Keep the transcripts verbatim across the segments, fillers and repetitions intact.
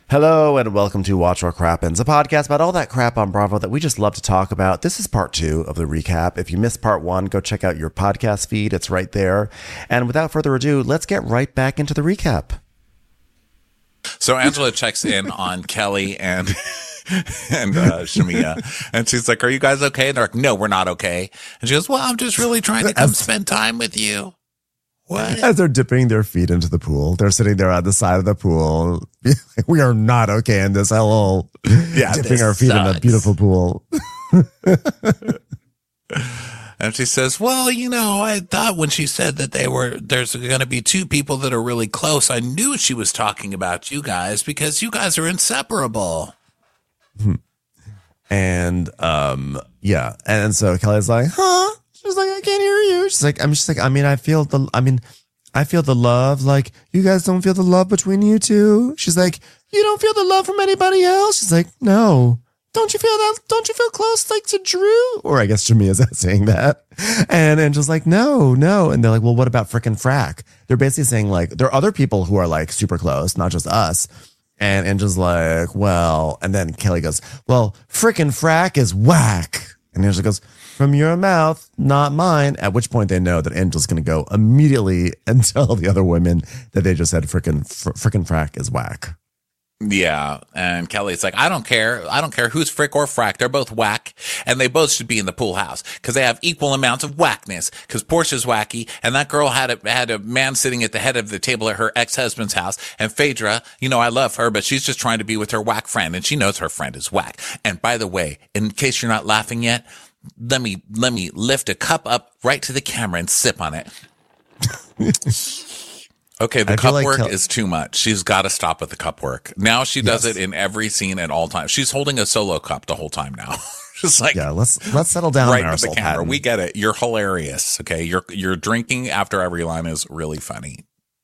Hello and welcome to Watch What Crappens, a podcast about all that crap on Bravo that we just love to talk about. This is part two of the recap. If you missed part one, go check out your podcast feed. It's right there. And without further ado, let's get right back into the recap. So Angela checks in on Kelly and and uh, Shamia, and she's like, "Are you guys okay?" And they're like, "No, we're not okay." And she goes, "Well, I'm just really trying to come spend time with you." What? As they're dipping their feet into the pool, they're sitting there on the side of the pool. We are not okay in this. Hello. Yeah, dipping our feet sucks. in a beautiful pool. And she says, "Well, you know, I thought when she said that they were, there's going to be two people that are really close, I knew she was talking about you guys because you guys are inseparable." And, um, yeah. And so Kelly's like, huh? She's like, I can't hear you. She's like, I'm just like, I mean, I feel the, I mean, I feel the love. Like, you guys don't feel the love between you two. She's like, you don't feel the love from anybody else. She's like, no. Don't you feel that? Don't you feel close, like, to Drew? Or I guess Shamia's saying that. And Angela's like, no, no. And they're like, well, what about frickin' Frack? They're basically saying, like, there are other people who are, like, super close, not just us. And Angela's like, well, and then Kelly goes, well, frickin' Frack is whack. And Angela goes, from your mouth, not mine. At which point they know that Angela's going to go immediately and tell the other women that they just said frickin' fr- frickin' Frack is whack. Yeah, and Kelly's like, I don't care. I don't care who's frick or frack. They're both whack, and they both should be in the pool house because they have equal amounts of whackness. Because Portia's wacky, and that girl had a had a man sitting at the head of the table at her ex-husband's house. And Phaedra, you know, I love her, but she's just trying to be with her whack friend, and she knows her friend is whack. And by the way, in case you're not laughing yet, let me let me lift a cup up right to the camera and sip on it. Okay, the cup like work Kel- is too much. She's got to stop with the cup work. Now she does yes. it in every scene at all times. She's holding a solo cup the whole time now. Just like, yeah, let's let's settle down. Right Marisol with the camera. Patton. We get it. You're hilarious. Okay, you're you're drinking after every line is really funny.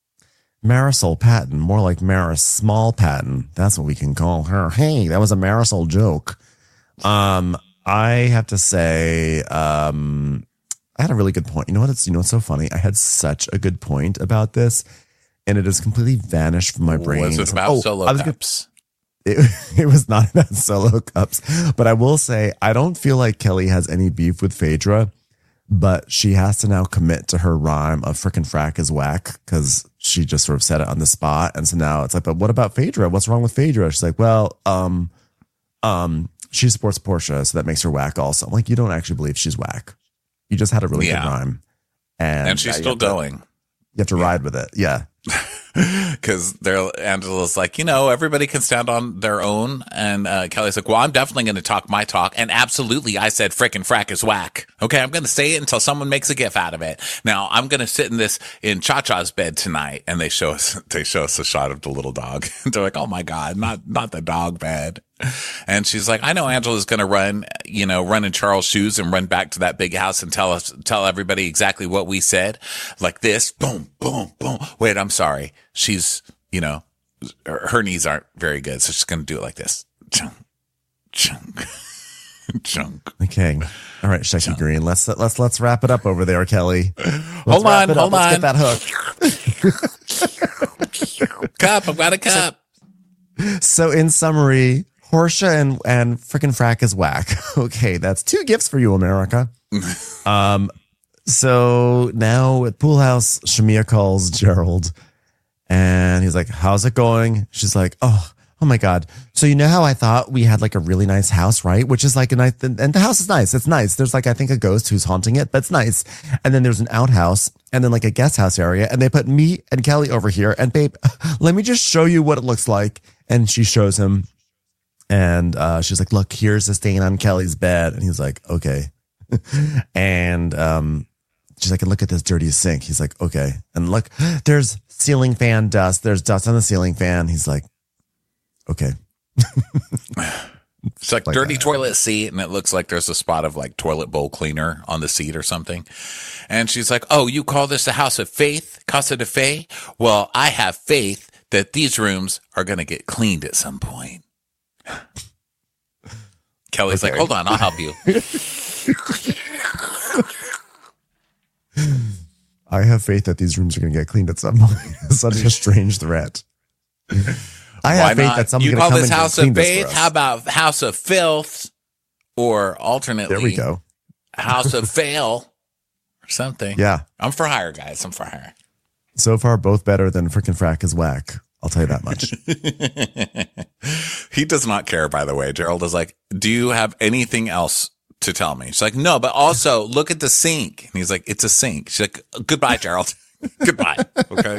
Marisol Patton, more like Maris Small Patton. That's what we can call her. Hey, that was a Marisol joke. Um, I have to say, um, I had a really good point. You know what? It's you know what's so funny. I had such a good point about this. And it has completely vanished from my brain. Was it about oh, solo cups? Gonna, it, it was not about solo cups. But I will say, I don't feel like Kelly has any beef with Phaedra, but she has to now commit to her rhyme of frickin' Frack is whack because she just sort of said it on the spot. And so now it's like, but what about Phaedra? What's wrong with Phaedra? She's like, well, um, um, she supports Portia, so that makes her whack also. I'm like, you don't actually believe she's whack. You just had a really yeah. good rhyme. And, and she's uh, still going. To, you have to yeah. ride with it. Yeah. Because they're Angela's like, you know, everybody can stand on their own, and uh, Kelly's like, well, I'm definitely going to talk my talk, and absolutely, I said frickin' Frack is whack. Okay, I'm going to say it until someone makes a gif out of it. Now I'm going to sit in this in Cha Cha's bed tonight, and they show us they show us a shot of the little dog. They're like, oh my god, not not the dog bed. And she's like, I know Angela's going to run, you know, run in Charles' shoes and run back to that big house and tell us, tell everybody exactly what we said. Like this, boom, boom, boom. Wait, I'm sorry. She's, you know, her, her knees aren't very good. So she's going to do it like this. Chunk, chunk, chunk. Okay. All right, Shecky chunk. Green. Let's, let's, let's wrap it up over there, Kelly. Let's hold on, hold Let's on. get that hook. Cup. I've got a cup. So in summary, Portia and, and frickin' Frack is whack. Okay, that's two gifts for you, America. um, so now at Pool House, Shamia calls Gerald, and he's like, how's it going? She's like, oh, oh my God. So you know how I thought we had like a really nice house, right? Which is like a nice, and the house is nice. It's nice. There's like, I think a ghost who's haunting it, but it's nice. And then there's an outhouse and then like a guest house area. And they put me and Kelly over here. And babe, let me just show you what it looks like. And she shows him. And uh, she's like, look, here's a stain on Kelly's bed. And he's like, okay. and um, she's like, and look at this dirty sink. He's like, okay. And look, there's ceiling fan dust. There's dust on the ceiling fan. He's like, okay. It's like, like dirty that. Toilet seat. And it looks like there's a spot of like toilet bowl cleaner on the seat or something. And she's like, oh, you call this a house of faith? Casa de Fe? Well, I have faith that these rooms are going to get cleaned at some point. Kelly's okay. like, hold on, I'll help you. I have faith that these rooms are going to get cleaned at some point. Such a strange threat. I have faith that someone's You going to call come this in House and of clean this Faith? for us. How about House of Filth? Or alternately, There we go. House of Fail or something. Yeah. I'm for hire, guys. I'm for hire. So far, both better than frickin' Frack is whack. I'll tell you that much. He does not care, by the way. Gerald is like, do you have anything else to tell me? She's like, no, but also look at the sink. And he's like, it's a sink. She's like, goodbye, Gerald. Goodbye. Okay.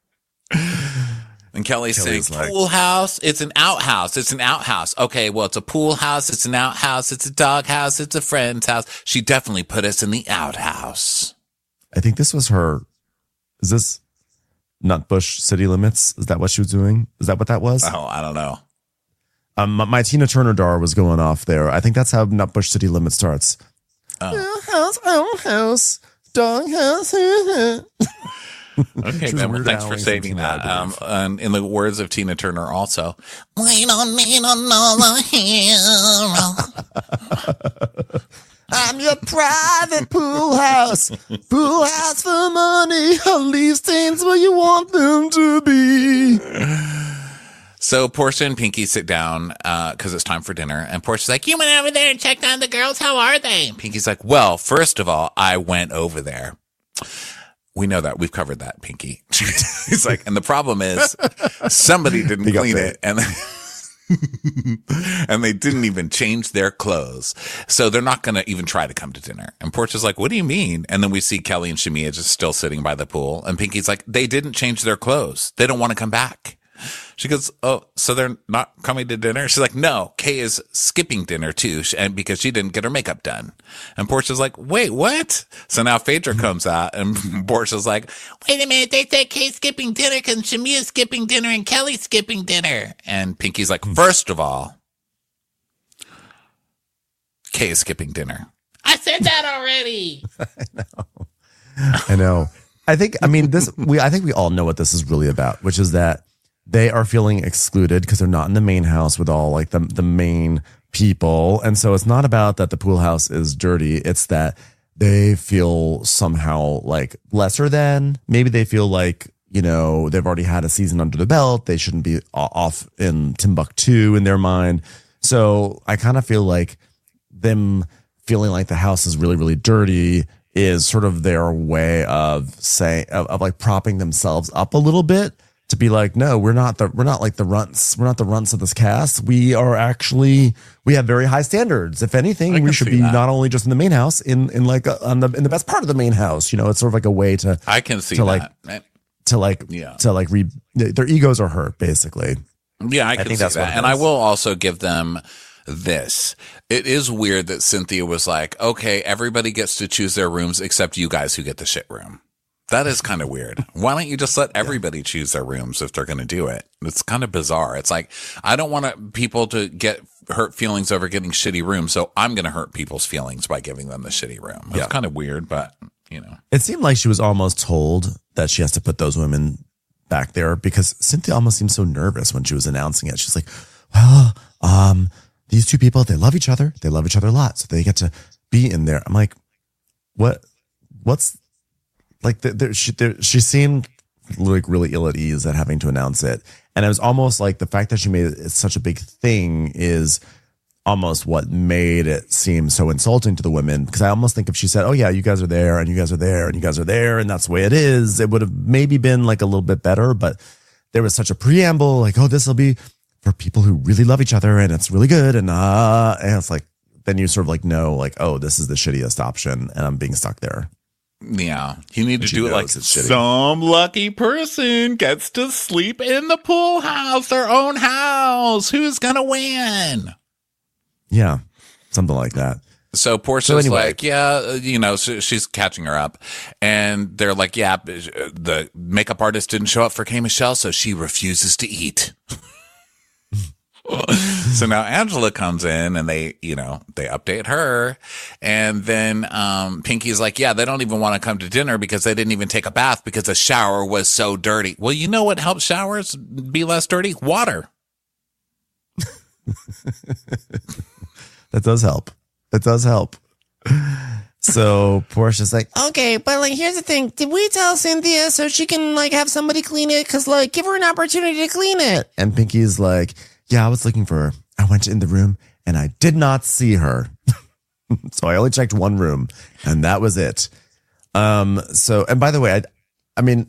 And Kelly's saying, like, pool house, it's an outhouse. It's an outhouse. Okay, well, it's a pool house. It's an outhouse. It's a dog house. It's a friend's house. She definitely put us in the outhouse. I think this was her. Is this Nutbush City Limits? Is that what she was doing? Is that what that was? Oh, I don't know. Um, my, my Tina Turner dar was going off there. I think that's how Nutbush City Limits starts. Oh. House, outhouse, dog house. Okay, man. Well, thanks for saving that. Um, and in the words of Tina Turner, also, we don't need another hero. I'm your private pool house. Pool house for money. I'll leave stains where you want them to be. So Portia and Pinky sit down because uh, it's time for dinner. And Portia's like, you went over there and checked on the girls. How are they? And Pinky's like, well, first of all, I went over there. We know that. We've covered that, Pinky. He's like, and the problem is somebody didn't clean it. And and they didn't even change their clothes. So they're not going to even try to come to dinner. And Portia's like, what do you mean? And then we see Kelly and Shamia just still sitting by the pool. And Pinky's like, they didn't change their clothes. They don't want to come back. She goes, oh, so they're not coming to dinner? She's like, no, Kay is skipping dinner too, and because she didn't get her makeup done. And Portia's like, wait, what? So now Phaedra comes out, and Portia's like, wait a minute, they said Kay's skipping dinner because Shamia's skipping dinner and Kelly's skipping dinner. And Pinky's like, first of all, Kay is skipping dinner. I said that already. I know. I know. I think, I mean, this, we, I think we all know what this is really about, which is that they are feeling excluded because they're not in the main house with all like the, the main people. And so it's not about that the pool house is dirty. It's that they feel somehow like lesser than. Maybe they feel like, you know, they've already had a season under the belt. They shouldn't be off in Timbuktu in their mind. So I kind of feel like them feeling like the house is really, really dirty is sort of their way of saying, of, of like propping themselves up a little bit. To be like, no, we're not the we're not like the runts. We're not the runts of this cast. We are actually we have very high standards. If anything, we should be that. Not only just in the main house, in in like a, on the in the best part of the main house. You know, it's sort of like a way to I can see to that. like to like yeah. to like re their egos are hurt basically. Yeah, I can I think see that's that, what and I will also give them this. It is weird that Cynthia was like, okay, everybody gets to choose their rooms except you guys who get the shit room. That is kind of weird. Why don't you just let everybody yeah. choose their rooms if they're going to do it? It's kind of bizarre. It's like, I don't want people to get hurt feelings over getting shitty rooms, so I'm going to hurt people's feelings by giving them the shitty room. It's yeah. kind of weird, but, you know. It seemed like she was almost told that she has to put those women back there because Cynthia almost seemed so nervous when she was announcing it. She's like, well, um, these two people, they love each other. They love each other a lot, so they get to be in there. I'm like, what? What's... Like the, the, she, the, she seemed like really ill at ease at having to announce it, and it was almost like the fact that she made it such a big thing is almost what made it seem so insulting to the women. Because I almost think if she said, "Oh yeah, you guys are there, and you guys are there, and you guys are there, and that's the way it is," it would have maybe been like a little bit better. But there was such a preamble, like, "Oh, this will be for people who really love each other, and it's really good," and uh, and it's like then you sort of like know, like, "Oh, this is the shittiest option," and I'm being stuck there. Yeah, you need to do it like some lucky person gets to sleep in the pool house, their own house. Who's gonna win? Yeah, something like that. So Portia's so anyway. like, yeah, you know, so she's catching her up, and they're like, yeah, the makeup artist didn't show up for K. Michelle, so she refuses to eat. So now Angela comes in and they, you know, they update her. And then um, Pinky's like, yeah, they don't even want to come to dinner because they didn't even take a bath because the shower was so dirty. Well, you know what helps showers be less dirty? Water. That does help. That does help. So Portia's like, okay, but like, here's the thing. Did we tell Cynthia so she can like have somebody clean it? Cause like, give her an opportunity to clean it. And Pinky's like, yeah, I was looking for her. I went in the room and I did not see her. So I only checked one room and that was it. Um, so, and by the way, I, I mean,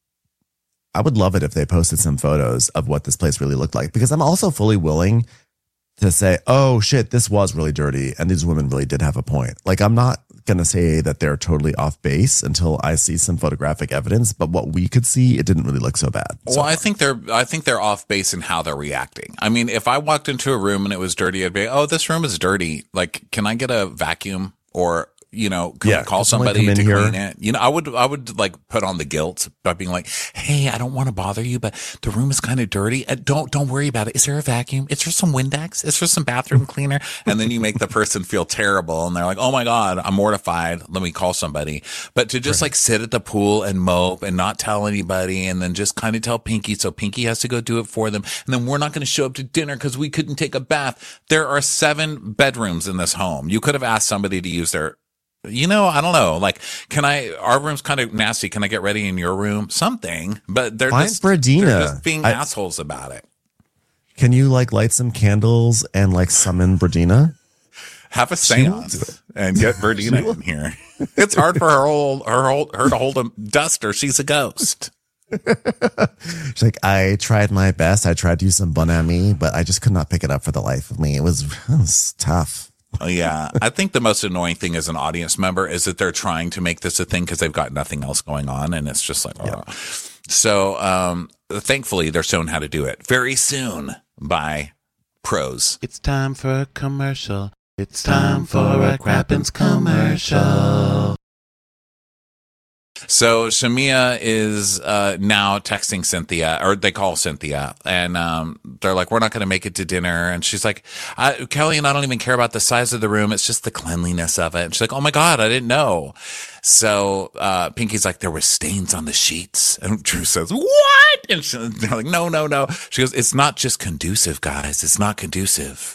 I would love it if they posted some photos of what this place really looked like, because I'm also fully willing to say, oh shit, this was really dirty. And these women really did have a point. Like, I'm not going to say that they're totally off base until I see some photographic evidence, but what we could see, it didn't really look so bad. Well, so I think they're, I think they're off base in how they're reacting. I mean, if I walked into a room and it was dirty, I'd be, oh, this room is dirty. Like, can I get a vacuum or, you know, yeah, call somebody come to here. clean it? You know, I would, I would like put on the guilt by being like, hey, I don't want to bother you, but the room is kind of dirty. Uh, Don't, don't worry about it. Is there a vacuum? Is there some Windex? Is there some bathroom cleaner? And then you make the person feel terrible and they're like, oh my God, I'm mortified. Let me call somebody. But to just right. like sit at the pool and mope and not tell anybody and then just kind of tell Pinky. So Pinky has to go do it for them. And then we're not going to show up to dinner because we couldn't take a bath. There are seven bedrooms in this home. You could have asked somebody to use their You know, I don't know. Like, can I, our room's kind of nasty. Can I get ready in your room? Something, but they're Find just, Bradina. they're just being I, assholes about it. Can you like light some candles and like summon Bradina? Have a seance and get Bradina in here. It's hard for her, hold, her, hold, her to hold a dust or she's a ghost. She's like, I tried my best. I tried to use some Bon Ami, but I just could not pick it up for the life of me. It was, it was tough. Oh, yeah. I think the most annoying thing as an audience member is that they're trying to make this a thing because they've got nothing else going on. And it's just like, oh. Yeah. So, um, thankfully they're shown how to do it very soon by pros. It's time for a commercial. It's time for a Crappens commercial. So Shamia is uh, now texting Cynthia, or they call Cynthia, and um, they're like, we're not going to make it to dinner. And she's like, I, Kelly and I don't even care about the size of the room. It's just the cleanliness of it. And she's like, oh my God, I didn't know. So uh, Pinky's like, there were stains on the sheets. And Drew says, what? And she, they're like, no, no, no. She goes, it's not just conducive, guys. It's not conducive.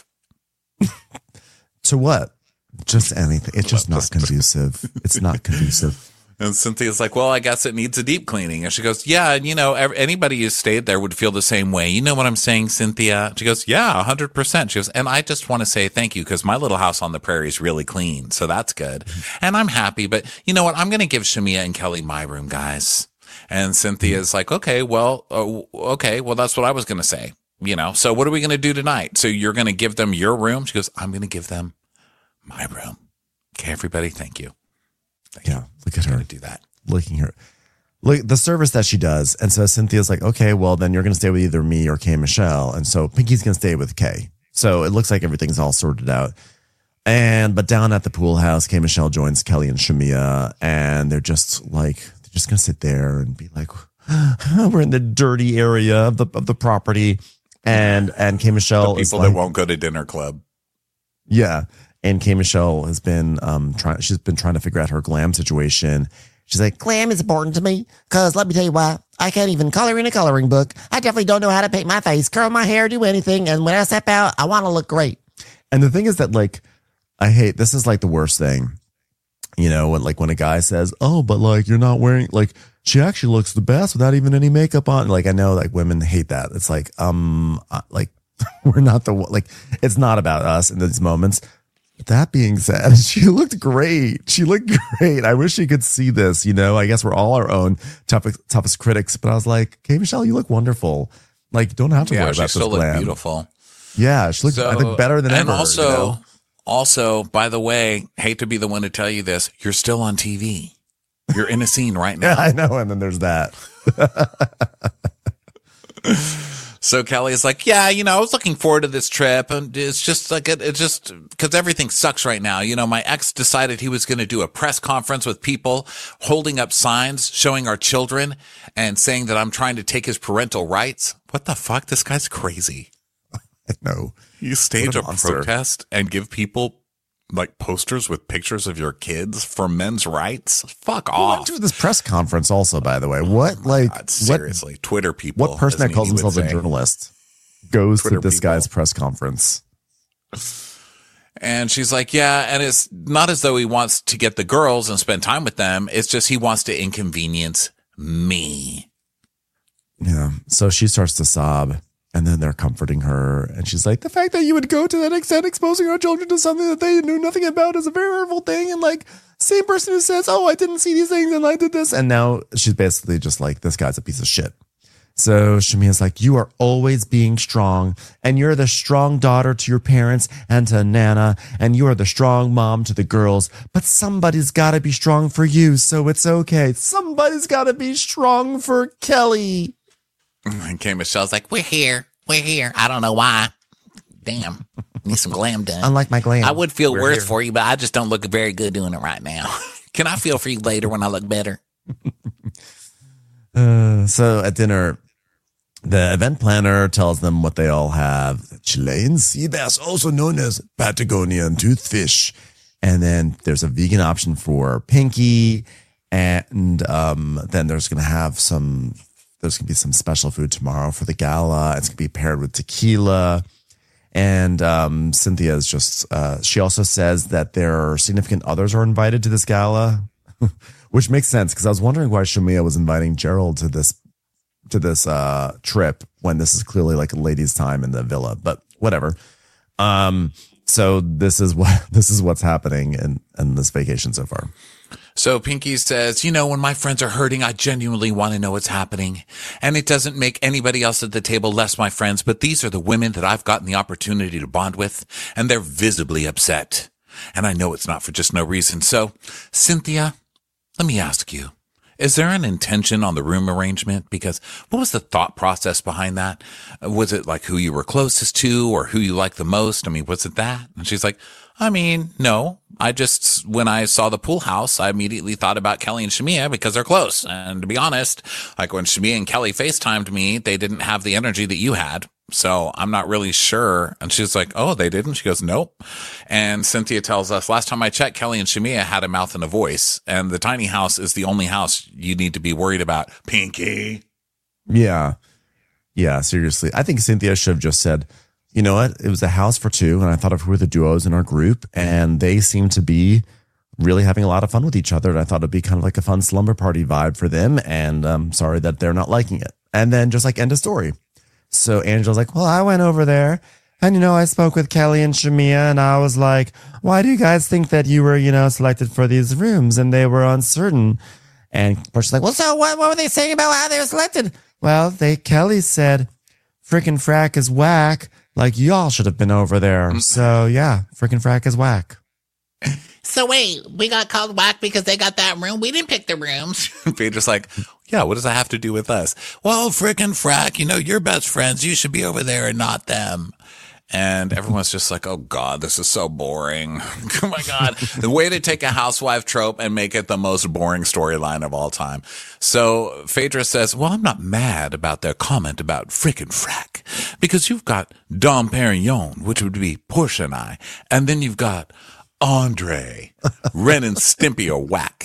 To what? Just anything. It's just not conducive. It's not conducive. And Cynthia's like, well, I guess it needs a deep cleaning. And she goes, yeah, and you know, anybody who stayed there would feel the same way. You know what I'm saying, Cynthia? She goes, yeah, one hundred percent. She goes, and I just want to say thank you because my little house on the prairie is really clean. So that's good. And I'm happy. But you know what? I'm going to give Shamia and Kelly my room, guys. And Cynthia's like, okay, well, uh, okay, well, that's what I was going to say. You know, so what are we going to do tonight? So you're going to give them your room? She goes, I'm going to give them my room. Okay, everybody, thank you. Thank yeah, you. look at her. Do that. Looking at her. Look, the service that she does. And so Cynthia's like, okay, well, then you're going to stay with either me or Kay Michelle. And so Pinky's going to stay with Kay. So it looks like everything's all sorted out. And, but down at the pool house, Kay Michelle joins Kelly and Shamia. And they're just like, they're just going to sit there and be like, oh, we're in the dirty area of the, of the property. And, and Kay Michelle the is people like, that won't go to dinner club. Yeah. And Kay Michelle has been um trying. She's been trying to figure out her glam situation. She's like, glam is important to me because let me tell you why. I can't even color in a coloring book. I definitely don't know how to paint my face, curl my hair, do anything. And when I step out, I want to look great. And the thing is that, like, I hate this is like the worst thing. You know, when like when a guy says, "Oh, but like you're not wearing like she actually looks the best without even any makeup on." Like I know like women hate that. It's like um like we're not the like it's not about us in these moments. That being said, she looked great. She looked great. I wish she could see this. You know, I guess we're all our own toughest, toughest critics. But I was like, Kay Michelle, you look wonderful. Like, don't have to yeah, worry she about still this looked glam. beautiful. Yeah, she looked so, I think better than and ever. Also, you know? also, by the way, hate to be the one to tell you this, you're still on T V. You're in a scene right now. Yeah, I know. And then there's that. So Kelly is like, yeah, you know, I was looking forward to this trip. And it's just like, it, it just, because everything sucks right now. You know, my ex decided he was going to do a press conference with people holding up signs showing our children and saying that I'm trying to take his parental rights. What the fuck? This guy's crazy. I know. You stage a, a monster. protest and give people like posters with pictures of your kids for men's rights. Fuck Who off. went to this press conference also, by the way? What, Oh like, God, seriously, what, Twitter people. what person as that calls Nene would himself a say. journalist goes Twitter to this people. guy's press conference? And she's like, yeah, and it's not as though he wants to get the girls and spend time with them. It's just he wants to inconvenience me. Yeah. So she starts to sob, and then they're comforting her. And she's like, the fact that you would go to that extent exposing our children to something that they knew nothing about is a very hurtful thing. And like, same person who says, oh, I didn't see these things and I did this. And now she's basically just like, this guy's a piece of shit. So Shamia's like, you are always being strong, and you're the strong daughter to your parents and to Nana, and you are the strong mom to the girls, but somebody's got to be strong for you, so it's okay. Somebody's got to be strong for Kelly. And K. Michelle's like, we're here. We're here. I don't know why. Damn. Need some glam done. Unlike my glam. I would feel We're worse here. for you, but I just don't look very good doing it right now. Can I feel for you later when I look better? Uh, so at dinner, the event planner tells them what they all have. Chilean sea bass, also known as Patagonian toothfish. And then there's a vegan option for Pinky. And um, then there's going to have some, there's going to be some special food tomorrow for the gala. It's going to be paired with tequila. And um, Cynthia is just, uh, she also says that their significant others are invited to this gala, which makes sense because I was wondering why Shamia was inviting Gerald to this to this uh, trip when this is clearly like a ladies' time in the villa, but whatever. Um, so this is what this is what's happening in, in this vacation so far. So Pinky says, you know, when my friends are hurting, I genuinely want to know what's happening. And it doesn't make anybody else at the table less my friends, but these are the women that I've gotten the opportunity to bond with, and they're visibly upset. And I know it's not for just no reason. So, Cynthia, let me ask you, is there an intention on the room arrangement? Because what was the thought process behind that? Was it like who you were closest to or who you liked the most? I mean, was it that? And she's like, I mean, no, I just, when I saw the pool house, I immediately thought about Kelly and Shamia because they're close. And to be honest, like when Shamia and Kelly FaceTimed me, they didn't have the energy that you had. So I'm not really sure. And she's like, oh, they didn't? She goes, nope. And Cynthia tells us, last time I checked, Kelly and Shamia had a mouth and a voice. And the tiny house is the only house you need to be worried about. Pinky. Yeah. Yeah, seriously. I think Cynthia should have just said, you know what? It was a house for two, and I thought of who were the duos in our group, and they seem to be really having a lot of fun with each other. And I thought it'd be kind of like a fun slumber party vibe for them. And I'm sorry that they're not liking it. And then just like end of story. So Angela's like, well, I went over there and, you know, I spoke with Kelly and Shamia and I was like, why do you guys think that you were, you know, selected for these rooms? And they were uncertain. And Portia's like, well, so what, what were they saying about how they were selected? Well, they, Kelly said, frickin' frack is whack. Like y'all should have been over there. So yeah, frickin' frack is whack. So wait, we got called whack because they got that room? We didn't pick the rooms. Peter's like, yeah, what does that have to do with us? Well, frickin' frack, you know, you're best friends. You should be over there and not them. And everyone's just like, oh, God, this is so boring. Oh, my God. The way to take a housewife trope and make it the most boring storyline of all time. So Phaedra says, well, I'm not mad about their comment about frickin' frack because you've got Dom Perignon, which would be Portia and I. And then you've got Andre. Ren and Stimpy are whack.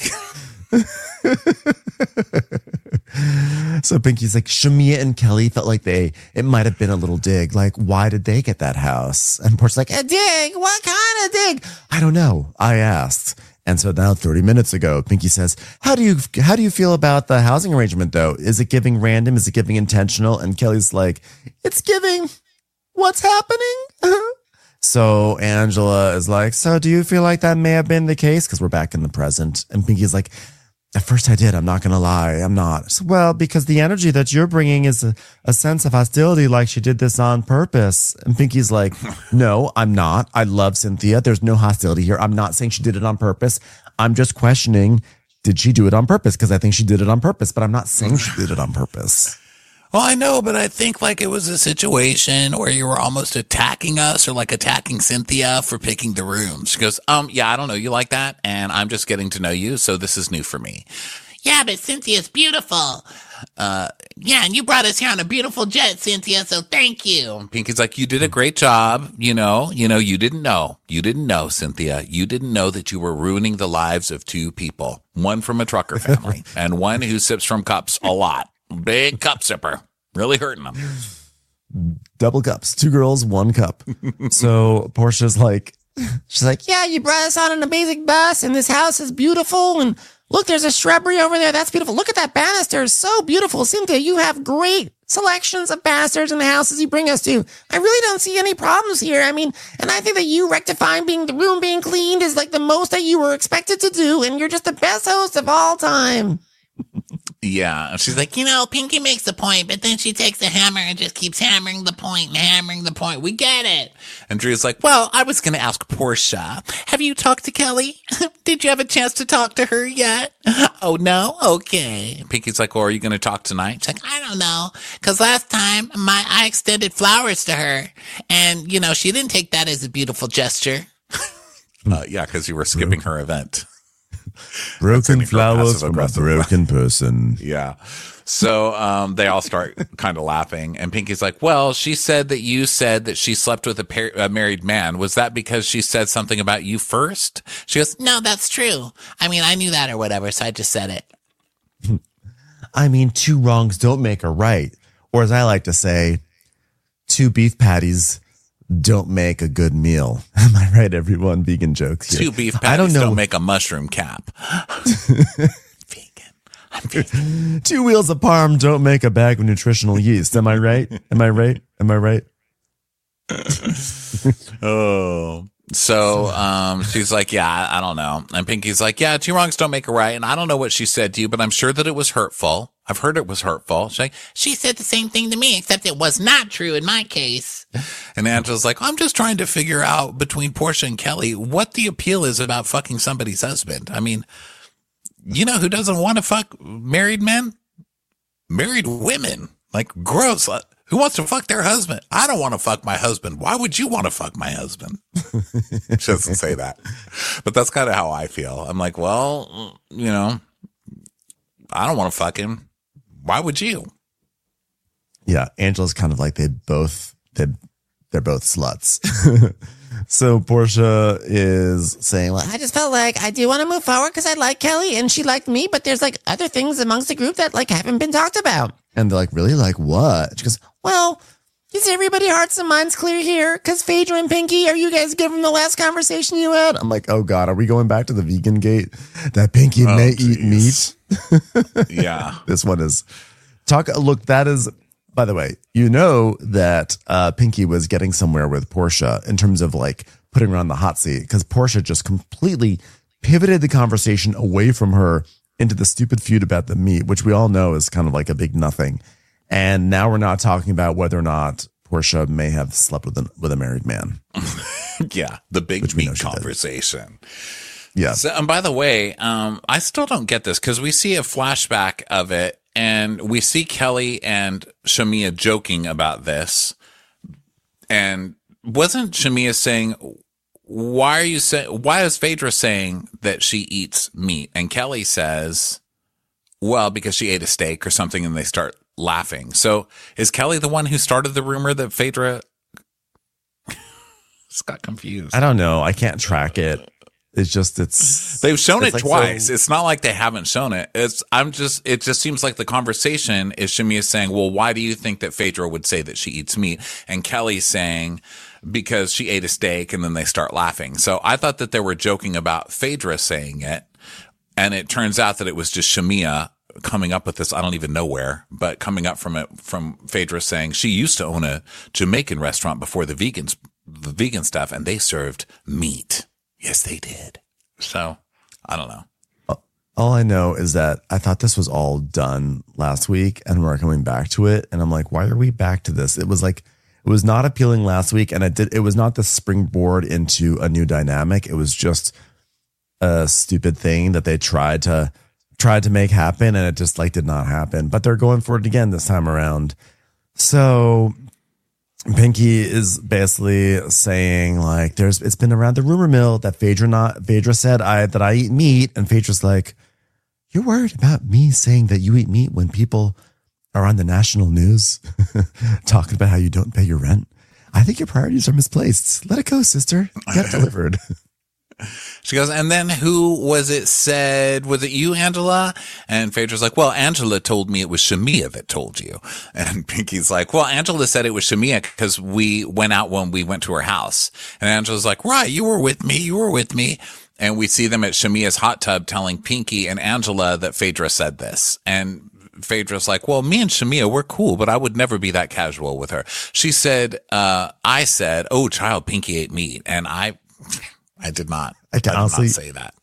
So Pinky's like, Shamia and Kelly felt like they, it might have been a little dig. Like, why did they get that house? And Portia's like, a dig? What kind of dig? I don't know. I asked. And so now thirty minutes ago, Pinky says, how do you, how do you feel about the housing arrangement though? Is it giving random? Is it giving intentional? And Kelly's like, it's giving what's happening. So Angela is like, so do you feel like that may have been the case? Cause we're back in the present. And Pinky's like, at first I did. I'm not going to lie. I'm not. So, well, because the energy that you're bringing is a, a sense of hostility, like she did this on purpose. And Pinky's like, no, I'm not. I love Cynthia. There's no hostility here. I'm not saying she did it on purpose. I'm just questioning, did she do it on purpose? Because I think she did it on purpose, but I'm not saying she did it on purpose. Well, I know, but I think like it was a situation where you were almost attacking us or like attacking Cynthia for picking the rooms. She goes, um, yeah, I don't know you like that. And I'm just getting to know you. So this is new for me. Yeah, but Cynthia's beautiful. Uh, yeah, and you brought us here on a beautiful jet, Cynthia, so thank you. Pinky's like, you did a great job. You know, you know, you didn't know. You didn't know, Cynthia. You didn't know that you were ruining the lives of two people. One from a trucker family and one who sips from cups a lot. Big cup sipper. Really hurting them. Double cups. Two girls, one cup. So Portia's like, She's like, yeah, you brought us on an amazing bus, and this house is beautiful, and look, there's a shrubbery over there. That's beautiful. Look at that banister. It's so beautiful. Cynthia, you have great selections of banisters in the houses you bring us to. I really don't see any problems here. I mean, and I think that you rectifying being the room being cleaned is like the most that you were expected to do, and you're just the best host of all time. Yeah. And she's like, You know, Pinky makes the point, but then she takes a hammer and just keeps hammering the point and hammering the point. We get it. and Drew's like, well, I was going to ask Portia, have you talked to Kelly? Did you have a chance to talk to her yet? Oh, no? Okay. And Pinky's like, well, are you going to talk tonight? She's like, I don't know, because last time my I extended flowers to her, and, you know, she didn't take that as a beautiful gesture. uh, yeah, because you were skipping her event. Broken That's flowers passive from a aggressive. broken person. Yeah. So um, they all start kind of laughing. And Pinky's like, well, she said that you said that she slept with a, par- a married man. Was that because she said something about you first? She goes, No, that's true. I mean, I knew that or whatever, so I just said it. I mean, two wrongs don't make a right. Or as I like to say, two beef patties don't make a good meal. Am I right, everyone? Vegan jokes here. two beef patties I don't know. don't make a mushroom cap. Vegan. I'm vegan. Two wheels of parm don't make a bag of nutritional yeast. Am I right? Am I right? Am I right? Oh. So um, she's like, yeah, I, I don't know. And Pinky's like, yeah, two wrongs don't make a right. And I don't know what she said to you, but I'm sure that it was hurtful. I've heard it was hurtful. She's like, She said the same thing to me, except it was not true in my case. and Angela's like, I'm just trying to figure out between Portia and Kelly what the appeal is about fucking somebody's husband. I mean, you know who doesn't want to fuck married men? Married women. Like, gross. Like, who wants to fuck their husband? I don't want to fuck my husband. Why would you want to fuck my husband? She doesn't say that. But that's kind of how I feel. I'm like, well, you know, I don't want to fuck him. Why would you? Yeah, Angela's kind of like they both they they're both sluts. So Portia is saying, well, I just felt like I do want to move forward because I like Kelly and she liked me, but there's like other things amongst the group that like haven't been talked about. and they're like, really? Like what? She goes, Well, is everybody hearts and minds clear here? Because Phaedra and Pinky, are you guys good from the last conversation you had? I'm like, oh God, are we going back to the vegan gate? That Pinky Oh, may eat geez. meat. Yeah. This one is talk. Look, that is, by the way, you know that uh, Pinky was getting somewhere with Portia in terms of like putting her on the hot seat because Portia just completely pivoted the conversation away from her into the stupid feud about the meat, which we all know is kind of like a big nothing. And now we're not talking about whether or not Portia may have slept with a, with a married man. Yeah. The big Which we know meat she did. conversation. Yeah. So, and by the way, um, I still don't get this because we see a flashback of it and we see Kelly and Shamia joking about this. And wasn't Shamia saying, why are you saying, why is Phaedra saying that she eats meat? And Kelly says, well, because she ate a steak or something, and they start laughing. So is Kelly the one who started the rumor that Phaedra just got confused? I don't know. I can't track it. It's just, it's, They've shown it's it like twice. so- It's not like they haven't shown it. It's I'm just it just seems like the conversation is Shamia saying, well, why do you think that Phaedra would say that she eats meat? And Kelly's saying because she ate a steak, and then they start laughing. So I thought that they were joking about Phaedra saying it, and it turns out that it was just Shamia coming up with this. I don't even know where, but coming up from it from Phaedra saying she used to own a Jamaican restaurant before the vegans the vegan stuff, and they served meat. Yes, they did. So I don't know. all I know is that I thought this was all done last week and we're coming back to it. And I'm like, why are we back to this? It was like, it was not appealing last week. And it did, it was not the springboard into a new dynamic. It was just a stupid thing that they tried to, tried to make happen. And it just like did not happen, but they're going for it again this time around. So Pinky is basically saying like, there's, it's been around the rumor mill that Phaedra not, Phaedra said I, that I eat meat. And Phaedra's like, you're worried about me saying that you eat meat when people are on the national news talking about how you don't pay your rent. I think your priorities are misplaced. Let it go, sister. Get it delivered. She goes, and then who was it said, was it you, Angela? And Phaedra's like, well, Angela told me it was Shamia that told you. And Pinky's like, well, Angela said it was Shamia because we went out when we went to her house. And Angela's like, right, you were with me, you were with me. And we see them at Shamia's hot tub telling Pinky and Angela that Phaedra said this. And Phaedra's like, well, me and Shamia, we're cool, but I would never be that casual with her. She said, uh, I said, oh, child, Pinky ate meat. And I, I did not, I, can I did honestly, not say that.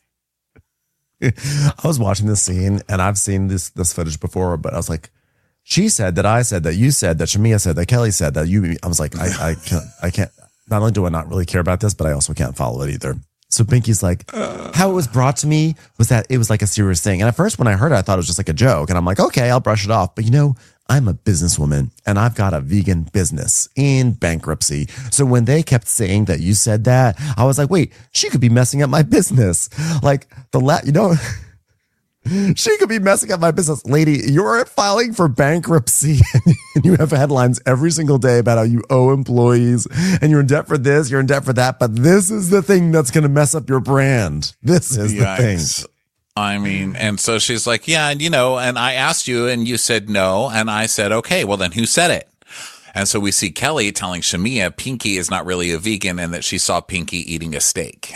I was watching this scene and I've seen this, this footage before, but I was like, she said that I said that you said that Shamia said that Kelly said that you, I was like, I, I can't, I can't, not only do I not really care about this, but I also can't follow it either. So Pinky's like, how it was brought to me was that it was like a serious thing. And at first when I heard it, I thought it was just like a joke. And I'm like, okay, I'll brush it off. But you know, I'm a businesswoman and I've got a vegan business in bankruptcy. So when they kept saying that you said that, I was like, wait, she could be messing up my business. Like the la, you know, she could be messing up my business. Lady, you're filing for bankruptcy and you have headlines every single day about how you owe employees and you're in debt for this, you're in debt for that. But this is the thing that's going to mess up your brand. This is Yikes. the thing. I mean, and so she's like, yeah, and you know, and I asked you and you said no. And I said, okay, well then who said it? And so we see Kelly telling Shamia Pinky is not really a vegan and that she saw Pinky eating a steak.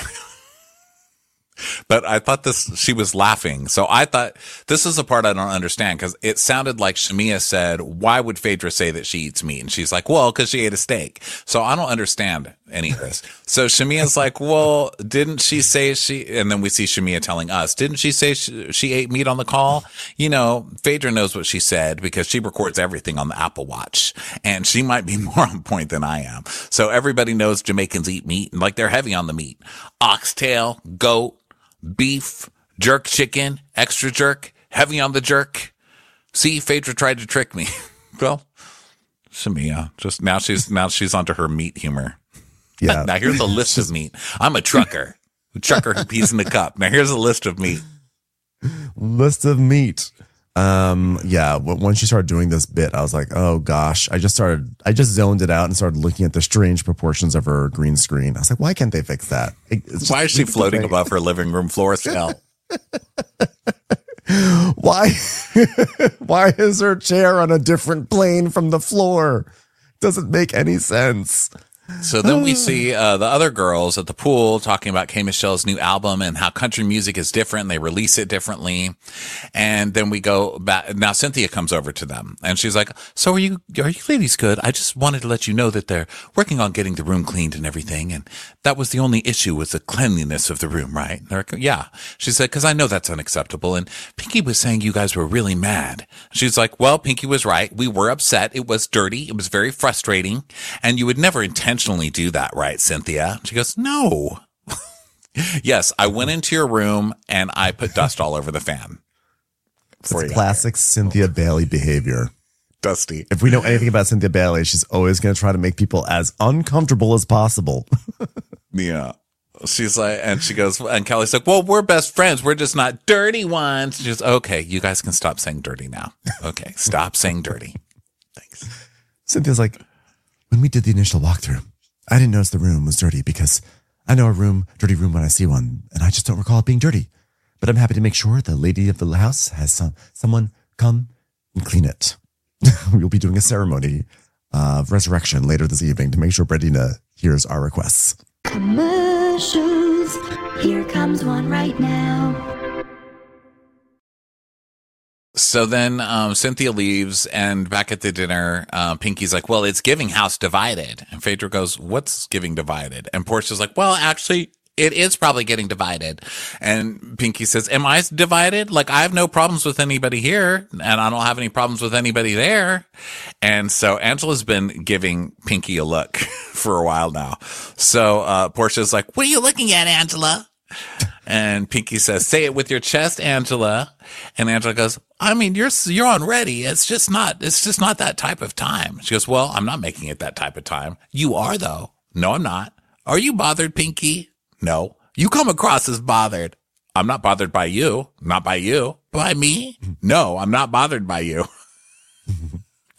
But I thought this, she was laughing. So I thought this is the part I don't understand because it sounded like Shamia said, why would Phaedra say that she eats meat? And she's like, well, because she ate a steak. So I don't understand any of this. So Shamia's like, well, didn't she say she, and then we see Shamia telling us, didn't she say she, she ate meat on the call? You know, Phaedra knows what she said because she records everything on the Apple Watch and she might be more on point than I am. So everybody knows Jamaicans eat meat and like they're heavy on the meat. Oxtail, goat, beef, jerk chicken, extra jerk, heavy on the jerk. See, Phaedra tried to trick me. Well, Shamia, just now she's now she's onto her meat humor. Yeah. Now here's a list of meat. I'm a trucker. A trucker who pees in the cup. Now here's a list of meat. List of meat. Um, yeah, but when she started doing this bit, I was like, oh gosh, I just started, I just zoned it out and started looking at the strange proportions of her green screen. I was like, why can't they fix that? It's Why is she just, floating above her living room floor still? Why, why is her chair on a different plane from the floor? Doesn't make any sense. So then we see uh, the other girls at the pool talking about K. Michelle's new album and how country music is different. They release it differently. And then we go back. Now Cynthia comes over to them and she's like, so are you, are you ladies good? I just wanted to let you know that they're working on getting the room cleaned and everything. And that was the only issue was the cleanliness of the room, right? They're like, yeah. She said, cause I know that's unacceptable. And Pinky was saying you guys were really mad. She's like, well, Pinky was right. We were upset. It was dirty. It was very frustrating. And you would never intend do that, right, Cynthia? She goes, no. Yes, I went into your room and I put dust all over the fan. It's classic Cynthia Bailey behavior. Dusty. If we know anything about Cynthia Bailey, she's always going to try to make people as uncomfortable as possible. Yeah. She's like, and she goes, and Kelly's like, well, we're best friends. We're just not dirty ones. She's okay. You guys can stop saying dirty now. Okay. Stop saying dirty. Thanks. Cynthia's like, when we did the initial walkthrough, I didn't notice the room was dirty because I know a room, dirty room when I see one, and I just don't recall it being dirty. But I'm happy to make sure the lady of the house has some someone come and clean it. We'll be doing a ceremony of resurrection later this evening to make sure Bradina hears our requests. Commercials. Here comes one right now. So then um, Cynthia leaves, and back at the dinner, uh, Pinky's like, well, it's giving house divided. And Phaedra goes, what's giving divided? And Portia's like, well, actually, it is probably getting divided. And Pinky says, am I divided? Like, I have no problems with anybody here, and I don't have any problems with anybody there. And so Angela's been giving Pinky a look for a while now. So uh, Portia's like, what are you looking at, Angela? And Pinky says, say it with your chest, Angela. And Angela goes, I mean, you're, you're on ready. It's just not, it's just not that type of time. She goes, well, I'm not making it that type of time. You are though. No, I'm not. Are you bothered, Pinky? No. You come across as bothered. I'm not bothered by you. Not by you. By me? No, I'm not bothered by you.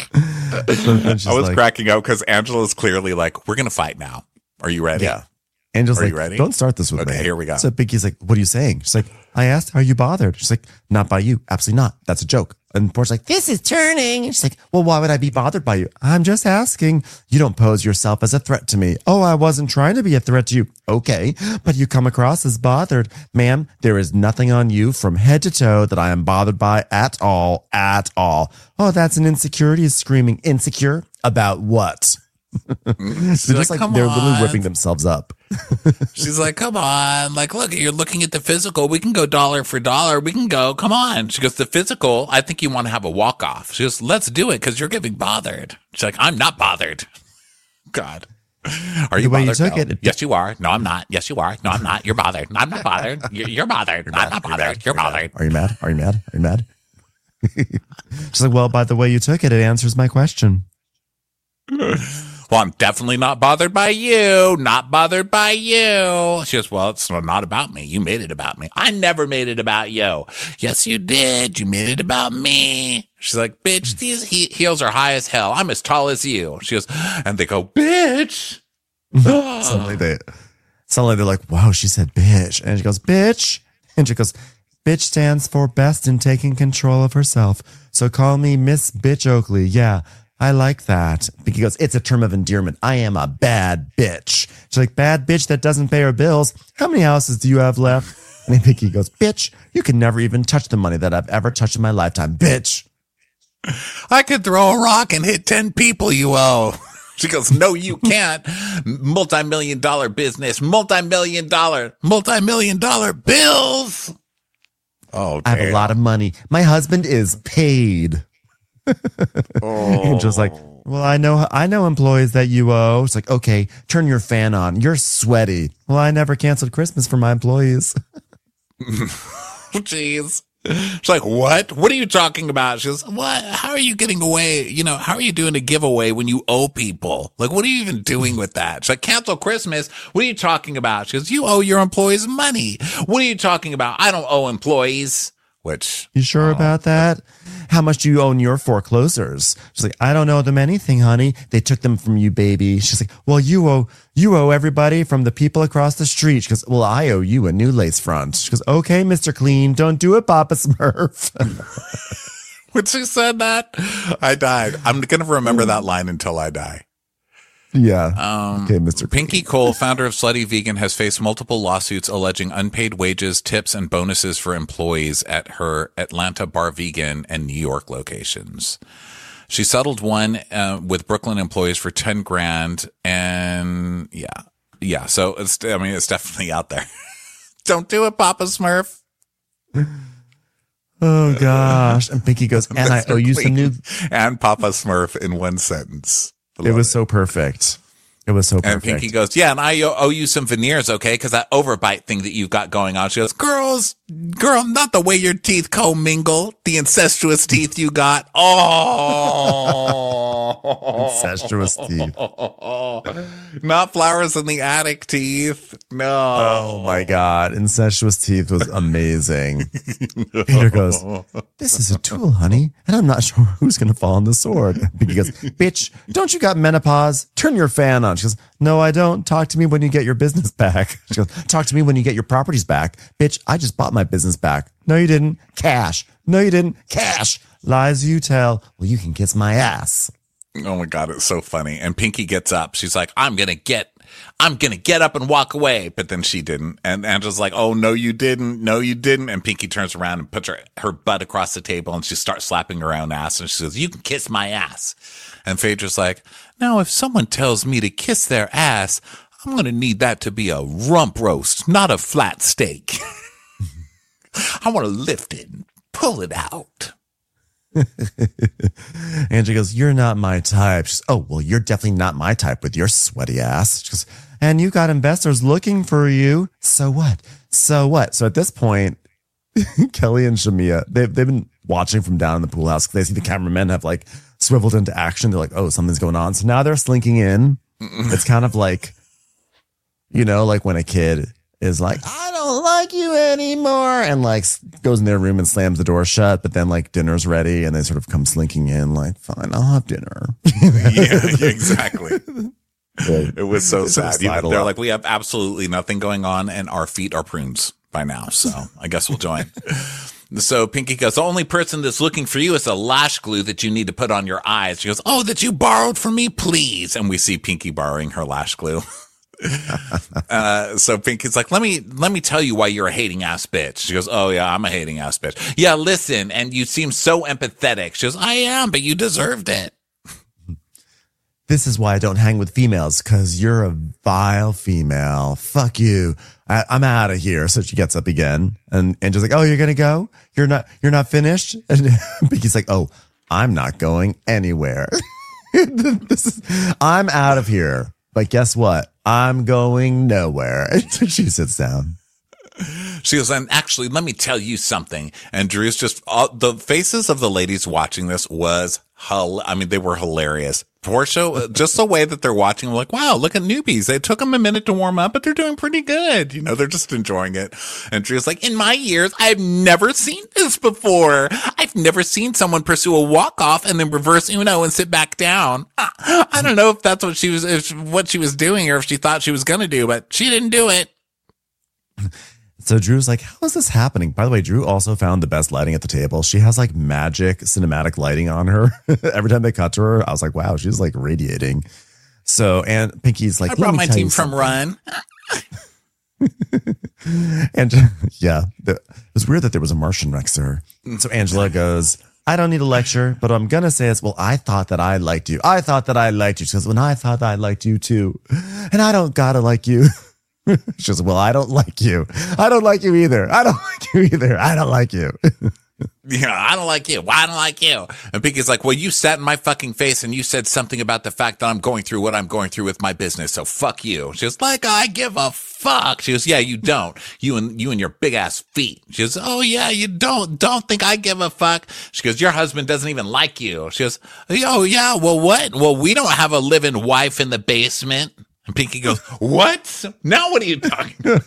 I was like, cracking up because Angela's clearly like, we're going to fight now. Are you ready? Yeah. Angel's Are like, you ready? don't start this with Okay, me. here we go. So Pinky's like, what are you saying? She's like, I asked, are you bothered? She's like, not by you. Absolutely not. That's a joke. And Portia's like, this is turning. She's like, well, why would I be bothered by you? I'm just asking. You don't pose yourself as a threat to me. Oh, I wasn't trying to be a threat to you. Okay, but you come across as bothered. Ma'am, there is nothing on you from head to toe that I am bothered by at all, at all. Oh, that's an insecurity, is screaming. Insecure? About what? They're just like, like, "Come they're literally on." whipping themselves up. She's like, come on. Like, look, you're looking at the physical. We can go dollar for dollar. We can go. Come on. She goes, the physical, I think you want to have a walk off. She goes, let's do it because you're getting bothered. She's like, I'm not bothered. God. Are you The way you bothered? took No. it- Yes, you are. No, I'm not. Yes, you are. No, I'm not. You're bothered. No, I'm not bothered. You're, you're bothered. No, I'm not bothered. You're bothered. Are you mad? Are you mad? Are you mad? She's like, well, by the way you took it, it answers my question. Well, I'm definitely not bothered by you. Not bothered by you. She goes, well, it's not about me. You made it about me. I never made it about you. Yes, you did. You made it about me. She's like, bitch, these he- heels are high as hell. I'm as tall as you. She goes, and they go, bitch. Suddenly they, suddenly they're like, wow, she said bitch. And she goes, bitch. And she goes, bitch stands for best in taking control of herself. So call me Miss Bitch Oakley. Yeah, I like that. Pinky goes, it's a term of endearment. I am a bad bitch. She's like, bad bitch that doesn't pay her bills. How many houses do you have left? And then Pinky goes, bitch, you can never even touch the money that I've ever touched in my lifetime. Bitch. I could throw a rock and hit ten people you owe. She goes, no, you can't. Multi-million dollar business, multi-million dollar, multi-million dollar bills. Oh, I have a lot of money. My husband is paid. And just like, well, I know, I know employees that you owe. It's like, okay, turn your fan on. You're sweaty. Well, I never canceled Christmas for my employees. Jeez. She's like, what? What are you talking about? She goes, what? How are you getting away? You know, how are you doing a giveaway when you owe people? Like, what are you even doing with that? She's like, cancel Christmas. What are you talking about? She goes, you owe your employees money. What are you talking about? I don't owe employees. Which, You sure about that? How much do you own your foreclosers? She's like, I don't owe them anything, honey. They took them from you, baby. She's like, well, you owe, you owe everybody from the people across the street. She goes, well, I owe you a new lace front. She goes, okay, Mister Clean, don't do it, Papa Smurf. when she said that, I died. I'm going to remember that line until I die. Yeah. Um, okay, Mister Pinky Cole, founder of Slutty Vegan, has faced multiple lawsuits alleging unpaid wages, tips, and bonuses for employees at her Atlanta Bar Vegan and New York locations. She settled one uh, with Brooklyn employees for ten grand, and yeah, yeah. So it's, I mean, it's definitely out there. Don't do it, Papa Smurf. Oh gosh. And Pinky goes, and I owe you some new. and Papa Smurf in one sentence. It was so perfect. It was so And perfect. Pinky goes, yeah, and I owe you some veneers, okay? Because that overbite thing that you've got going on. She goes, girls, girl, not the way your teeth commingle, the incestuous teeth you got. Oh, Incestuous teeth. not flowers in the attic teeth. No. Oh my God. Incestuous teeth was amazing. Peter goes, this is a tool, honey, and I'm not sure who's going to fall on the sword. Pinky goes, bitch, don't you got menopause? Turn your fan on. She goes, no, I don't. Talk to me when you get your business back. She goes, talk to me when you get your properties back. Bitch, I just bought my business back. No, you didn't. Cash. No, you didn't. Cash. Lies you tell. Well, you can kiss my ass. Oh my God, it's so funny. And Pinky gets up. She's like, I'm going to get, I'm going to get up and walk away. But then she didn't. And Angela's like, oh, no, you didn't. No, you didn't. And Pinky turns around and puts her, her butt across the table and she starts slapping her own ass. And she says, you can kiss my ass. And Phaedra's like, now, if someone tells me to kiss their ass, I'm going to need that to be a rump roast, not a flat steak. I want to lift it and pull it out. And she goes, you're not my type. She goes, oh, well, you're definitely not my type with your sweaty ass. She goes, and you got investors looking for you. So what? So what? So at this point, Kelly and Shamia, they've, they've been watching from down in the pool house because they see the cameramen have like swiveled into action. They're like, oh, something's going on. So now they're slinking in. It's kind of like, you know, like when a kid is like, I don't like you anymore, and like goes in their room and slams the door shut, but then like dinner's ready and they sort of come slinking in like, fine, I'll have dinner. Yeah, exactly. It was so It's sad. You know, recital. they're like, we have absolutely nothing going on, and our feet are prunes by now. So I guess we'll join. So Pinky goes, the only person that's looking for you is the lash glue that you need to put on your eyes. She goes, oh, that you borrowed from me, please. And we see Pinky borrowing her lash glue. uh, so Pinky's like, let me, let me tell you why you're a hating ass bitch. She goes, oh yeah, I'm a hating ass bitch. Yeah, listen. And you seem so empathetic. She goes, I am, but you deserved it. This is why I don't hang with females, because you're a vile female. Fuck you. I, I'm out of here. So she gets up again, and Angel's like, oh, you're going to go? You're not, you're not finished? And Pinky's like, oh, I'm not going anywhere. This is, I'm out of here. But guess what? I'm going nowhere. And so she sits down. She goes, and actually, let me tell you something. And Drew's just, all, the faces of the ladies watching this was, hel- I mean, they were hilarious. Portia, just the way that they're watching, like, wow, look at newbies. It took them a minute to warm up, but they're doing pretty good. You know, they're just enjoying it. And Drew's like, in my years, I've never seen this before. I've never seen someone pursue a walk off and then reverse Uno and sit back down. I, I don't know if that's what she was, if, what she was doing or if she thought she was going to do, but she didn't do it. So Drew's like, how is this happening? By the way, Drew also found the best lighting at the table. She has like magic cinematic lighting on her. Every time they cut to her, I was like, wow, she's like radiating. So, and Pinky's like, I brought let me my tell team you from something. Run. And yeah, the, it was weird that there was a Martian next to her. So Angela goes, I don't need a lecture, but what I'm going to say is, well, I thought that I liked you. I thought that I liked you. She goes, well, I thought that I liked you too. And I don't got to like you. She goes, well, I don't like you. I don't like you either. I don't like you either. I don't like you. Yeah, I don't like you. Why I don't like you? And Pinky's like, well, you sat in my fucking face and you said something about the fact that I'm going through what I'm going through with my business. So fuck you. She goes, like, I give a fuck. She goes, yeah, you don't. You and you and your big ass feet. She goes, oh yeah, you don't. Don't think I give a fuck. She goes, your husband doesn't even like you. She goes, oh yeah, well what? Well, we don't have a living wife in the basement. And Pinky goes, what? Now what are you talking about?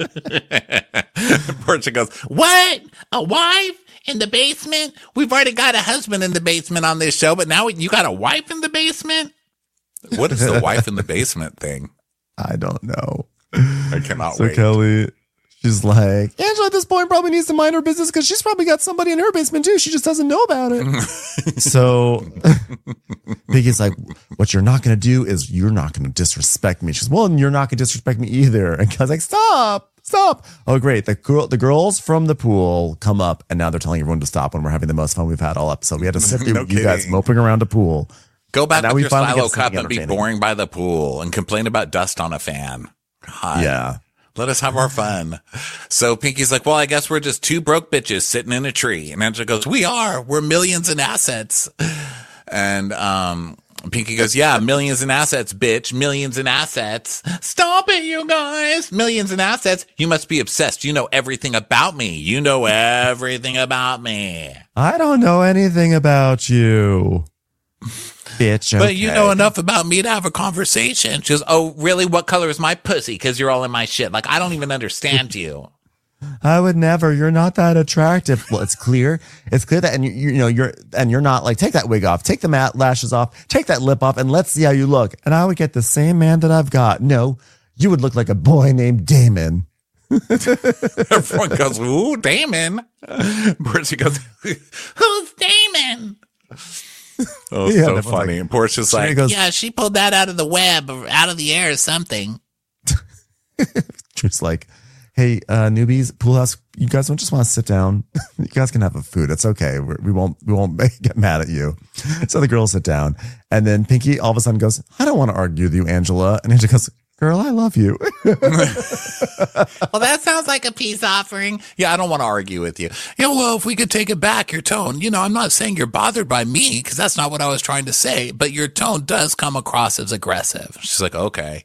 Portia goes, What? A wife in the basement? We've already got a husband in the basement on this show, but now you got a wife in the basement? what is the wife in the basement thing? I don't know. I cannot So wait. Kelly, she's like, Angela at this point probably needs to mind her business because she's probably got somebody in her basement too. She just doesn't know about it. So Pinky's like, what you're not going to do is you're not going to disrespect me. She goes, well, and you're not going to disrespect me either. And Kelly's like, stop, stop. Oh, great. The girl, the girls from the pool come up and now they're telling everyone to stop when we're having the most fun we've had all episode. We had to sit through No you guys kidding. moping around a pool. Go back Now with we your finally silo get something cup and be entertaining. boring by the pool and complain about dust on a fan. God. Yeah. Let us have our fun. So Pinky's like, well, I guess we're just two broke bitches sitting in a tree. And Angela goes, we are. We're millions in assets. And um, Pinky goes, yeah, millions in assets, bitch. Millions in assets. Stop it, you guys. Millions in assets. You must be obsessed. You know everything about me. You know everything about me. I don't know anything about you. Bitch. But you okay. know enough about me to have a conversation. She goes, oh, really? What color is my pussy? Because you're all in my shit. Like, I don't even understand you. I would never. You're not that attractive. Well, it's clear. It's clear that, and you, you know, you're, and you're not like, take that wig off, take the matte lashes off, take that lip off, and let's see how you look. And I would get the same man that I've got. No, you would look like a boy named Damon. Everyone goes, ooh, Damon. Portia goes, Who's Damon? oh, Yeah, so everyone's funny. like- and Portia's She like, goes, Yeah, she pulled that out of the web or out of the air or something. just like, hey, uh, newbies, pool house, you guys don't just want to sit down. You guys can have a food. It's okay. We're, we won't, we won't get mad at you. So the girls sit down, and then Pinky all of a sudden goes, I don't want to argue with you, Angela. And Angela goes, girl, I love you. Well, that sounds like a peace offering. yeah, I don't want to argue with you. Yeah, well, if we could take it back, your tone. You know, I'm not saying you're bothered by me because that's not what I was trying to say, but your tone does come across as aggressive. She's like, okay.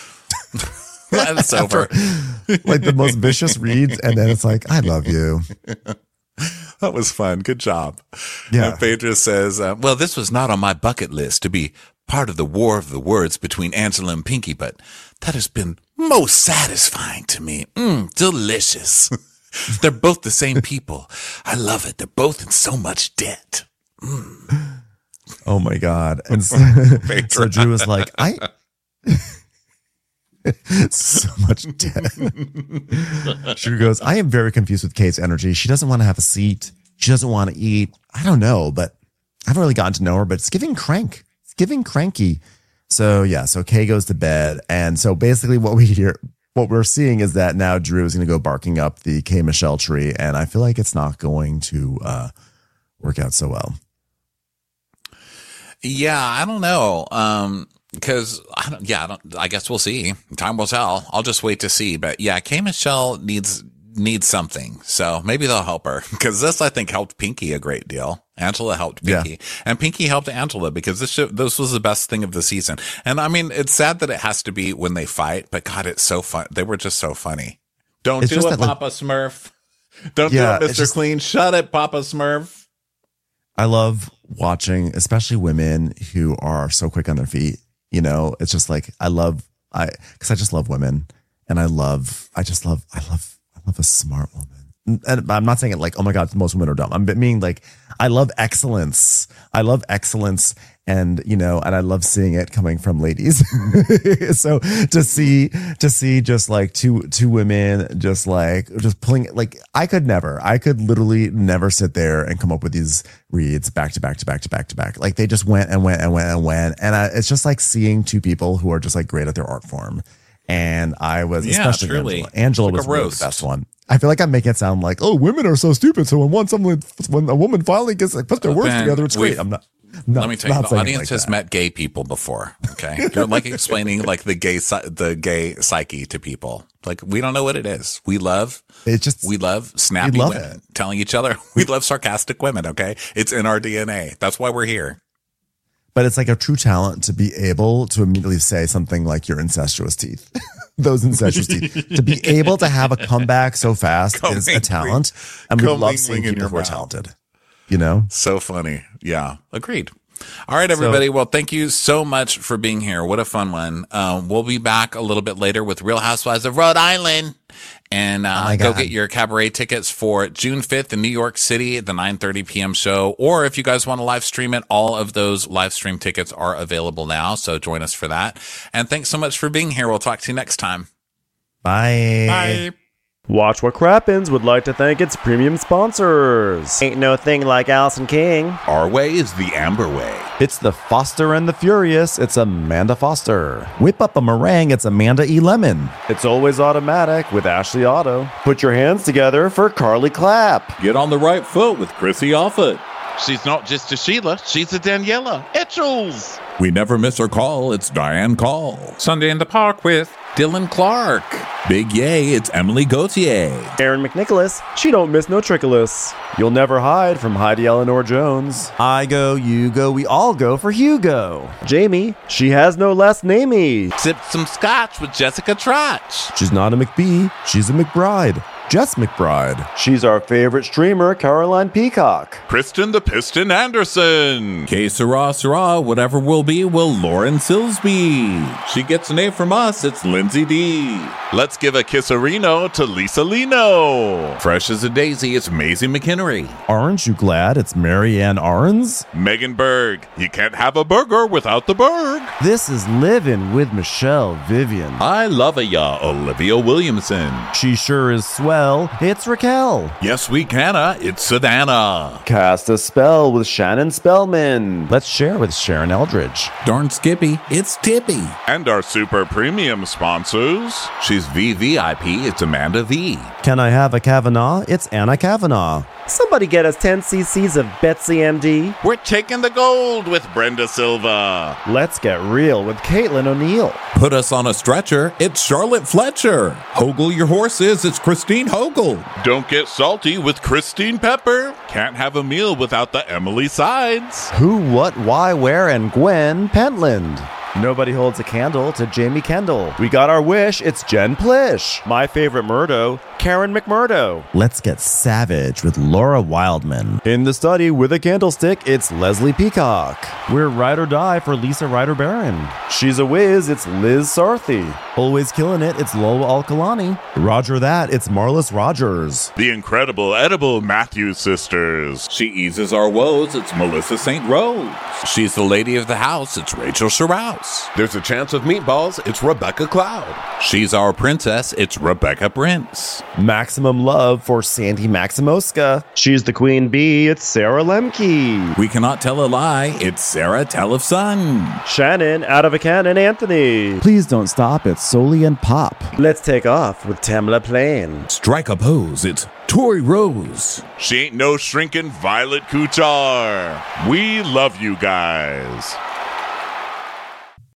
And it's over. Like the most vicious reads, and then it's like, I love you. That was fun. Good job. Yeah. And Phaedra says, uh, well, this was not on my bucket list to be part of the war of the words between Angela and Pinky, but that has been most satisfying to me. Mm, delicious. They're both the same people. I love it. They're both in so much debt. Oh my God. And so, so Drew was like, I, So much dead. She goes, I am very confused with Kay's energy. She doesn't want to have a seat. She doesn't want to eat. I don't know, but I haven't really gotten to know her, but it's giving crank. It's giving cranky. So yeah, so Kay goes to bed. And so basically what we hear, what we're seeing is that now Drew is going to go barking up the K Michelle tree. And I feel like it's not going to uh, work out so well. Yeah, I don't know. Um, Because I don't, yeah, I don't. I guess we'll see. Time will tell. I'll just wait to see. But yeah, K Michelle needs needs something, so maybe they'll help her. Because this, I think, helped Pinky a great deal. Angela helped Pinky, yeah. and Pinky helped Angela because this show, this was the best thing of the season. And I mean, it's sad that it has to be when they fight, but God, it's so fun. They were just so funny. Don't it's do it, that, Papa like, Smurf. Don't yeah, do it, Mister just, Clean. Shut it, Papa Smurf. I love watching, especially women who are so quick on their feet. You know, it's just like, I love, I, cause I just love women and I love, I just love, I love, I love a smart woman. And I'm not saying it like, oh my God, most women are dumb. I'm meaning like, I love excellence. I love excellence. And, you know, and I love seeing it coming from ladies. So to see, to see just like two, two women, just like, just pulling, like, I could never, I could literally never sit there and come up with these reads back to back to back to back to back. Like they just went and went and went and went. And I, it's just like seeing two people who are just like great at their art form. And I was, yeah, especially truly. Angela, Angela like was really the best one. I feel like I'm making it sound like, oh, women are so stupid. So when one, someone, when a woman finally gets like put their words Ben, together, it's great. I'm not. No, Let me tell you, the audience like has that. met gay people before. Okay, you're like explaining like the gay the gay psyche to people. Like we don't know what it is. We love It's just we love snappy love women it. telling each other we love sarcastic women. Okay, it's in our D N A. That's why we're here. But it's like a true talent to be able to immediately say something like your incestuous teeth. Those incestuous teeth. To be able to have a comeback so fast is a talent. And we love seeing people who are talented. You know? So funny. Yeah. Agreed. All right, everybody. So, well, thank you so much for being here. What a fun one. Um, we'll be back a little bit later with Real Housewives of Rhode Island. And uh, oh go get your cabaret tickets for June fifth in New York City at the nine thirty p.m. show. Or if you guys want to live stream it, all of those live stream tickets are available now. So join us for that. And thanks so much for being here. We'll talk to you next time. Bye. Bye. Watch What Crappens would like to thank its premium sponsors. Ain't no thing like Allison King. Our way is the Amber way. It's the Foster and the Furious. It's Amanda Foster. Whip up a meringue. It's Amanda E. Lemon. It's Always Automatic with Ashley Otto. Put your hands together for Carly Clapp. Get on the right foot with Chrissy Offit. She's not just a Sheila, she's a Daniela Etchells. We never miss her call. It's Diane Call. Sunday in the Park with Dylan Clark. Big yay, it's Emily Gauthier. Aaron McNicholas, she don't miss no trickolas. You'll never hide from Heidi Eleanor Jones. I go, you go, we all go for Hugo. Jamie, she has no last namey. Sipped some scotch with Jessica Trotch. She's not a McBee, she's a McBride. Jess McBride. She's our favorite streamer, Caroline Peacock. Kristen the Piston Anderson. Que sera, sera, whatever will be, will Lauren Silsby. She gets an A from us, it's Lindsay D. Let's give a kisserino to Lisa Lino. Fresh as a daisy, it's Maisie McHenry. Aren't you glad it's Marianne Arns? Megan Berg. You can't have a burger without the Berg. This is Livin' with Michelle Vivian. I love a ya, Olivia Williamson. She sure is swell. It's Raquel. Yes, we canna. It's Savannah. Cast a spell with Shannon Spellman. Let's share with Sharon Eldridge. Darn Skippy, it's Tippy. And our super premium sponsors. She's V V I P, it's Amanda V. Can I have a Kavanaugh? It's Anna Kavanaugh. Somebody get us ten cc's of Betsy M D. We're taking the gold with Brenda Silva. Let's get real with Caitlin O'Neill. Put us on a stretcher, it's Charlotte Fletcher. Hoggle your horses, it's Christine Hoggle. Don't get salty with Christine Pepper. Can't have a meal without the Emily Sides. Who, what, why, where, and Gwen Pentland. Nobody holds a candle to Jamie Kendall. We got our wish, it's Jen Plish. My favorite Murdo, Karen McMurdo. Let's Get Savage with Laura Wildman. In the study with a candlestick, it's Leslie Peacock. We're Ride or Die for Lisa Ryder Barron. She's a whiz, it's Liz Sarthy. Always killing it, it's Lola Alkalani. Roger that, it's Marlis Rogers. The incredible edible Matthews sisters. She eases our woes, it's Melissa Saint Rose. She's the lady of the house, it's Rachel Sherrouse. There's a chance of meatballs, it's Rebecca Cloud. She's our princess, it's Rebecca Prince. Maximum love for Sandy Maximoska. She's the queen bee, it's Sarah Lemke. We cannot tell a lie, it's Sarah Tellefson. Shannon, out of a cannon, Anthony. Please don't stop, it's Soli and Pop. Let's take off with Tamla Plain. Strike a pose, it's Tori Rose. She ain't no shrinking Violet Kuchar. We love you guys.